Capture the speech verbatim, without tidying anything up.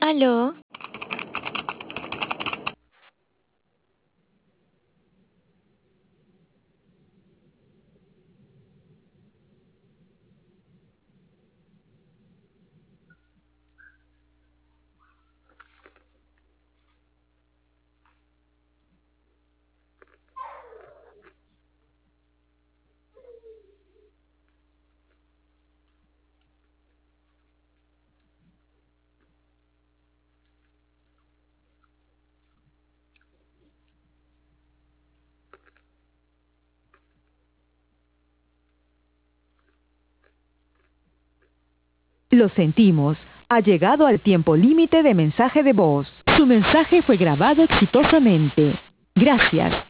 ¿Aló? Lo sentimos, ha llegado al tiempo límite de mensaje de voz. Su mensaje fue grabado exitosamente. Gracias.